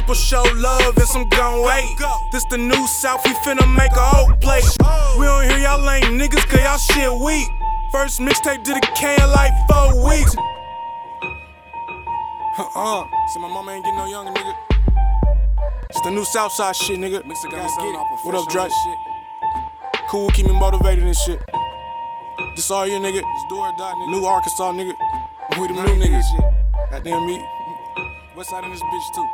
people show love and some gon' wait. This the new South, we finna make a whole place. We don't hear y'all lame niggas cause y'all shit weak. First mixtape did a K in like 4 weeks. So my mama ain't getting no younger, nigga. It's the new Southside shit, nigga. What up, Drake? Cool, keep me motivated and shit. This all you, nigga. Do or die, nigga. New Arkansas, nigga. We them new niggas. Goddamn me. West side in this bitch too.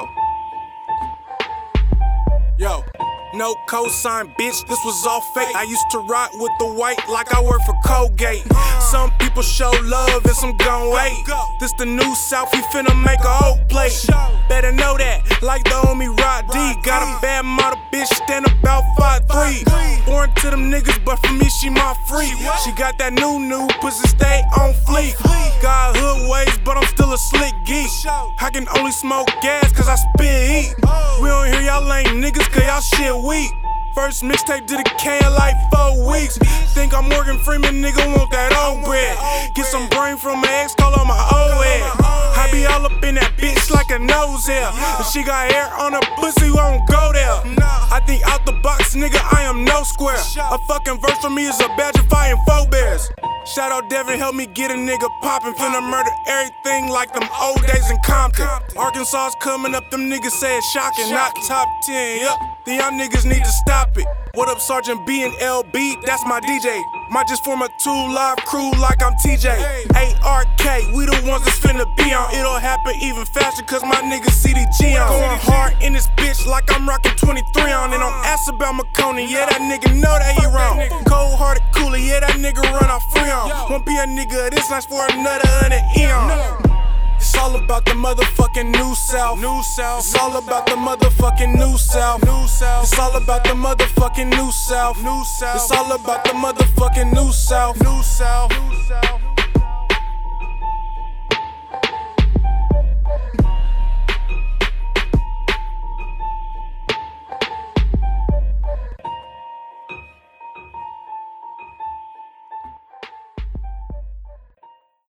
Yo. No cosign, bitch, this was all fake. I used to rock with the white like I work for Colgate. Some people show love and some gon' wait. This the new South, we finna make a whole place. Better know that, like the homie Rod D. Got a bad model bitch, stand about 5'3". Born to them niggas, but for me she my freak. She got that new pussy, stay on fleek. Got hood ways, but I'm still a slick geek. I can only smoke gas cause I spit heat. We don't hear y'all lame niggas cause y'all shit weak. First mixtape did a K in like 4 weeks. Think I'm Morgan Freeman, nigga, want that old bread. Get some brain from my ex, call on my old head. I be all up in that bitch like a nose hair. If she got hair on her pussy, won't go there. I think out the box, nigga, I am no square. A fucking verse from me is a badge of fighting forebears. Shout out Devin, help me get a nigga poppin'. Finna murder everything like them old days in Compton. Arkansas's coming up, them niggas say it's shocking. Not top 10, yup. The young niggas need to stop it. What up, Sergeant B and LB? That's my DJ. Might just form a 2 live crew like I'm TJ. ARK, we the ones that's finna be on. It'll happen even faster cause my niggas CDG on. Going hard in this bitch like I'm rockin' 23 on. And don't ask about McConey, yeah, that nigga know that he wrong. Cold hearted cooler, yeah, that nigga run off free on. Won't be a nigga this nice for another 100 eon. It's all about the motherfucking new South. It's all about the motherfucking new South. It's all about the motherfucking new South. It's all about the motherfucking new South.